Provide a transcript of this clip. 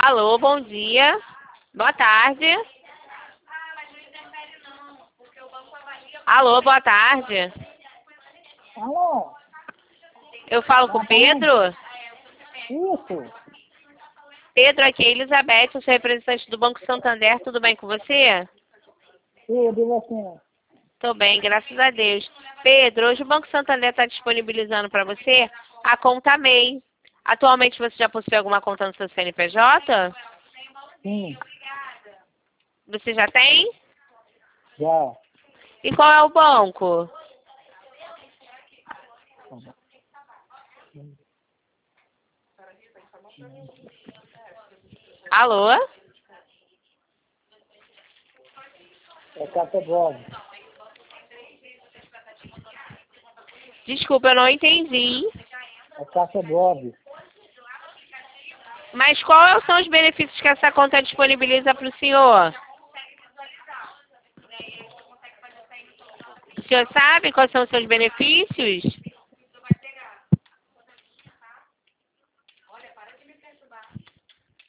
Alô, bom dia. Boa tarde. Alô, boa tarde. Alô? Eu falo com o Pedro? Isso? Pedro, aqui é Elizabeth, eu sou representante do Banco Santander. Tudo bem com você? Tudo, você? Tô bem, graças a Deus. Pedro, hoje o Banco Santander está disponibilizando para você a conta MEI. Atualmente você já possui alguma conta no seu CNPJ? Sim, Você já tem? já. E qual é o banco? Alô? É Caixa Bob. Desculpa, eu não entendi. É Caixa Bob. Mas quais são os benefícios que essa conta disponibiliza para o senhor? O senhor sabe quais são os seus benefícios?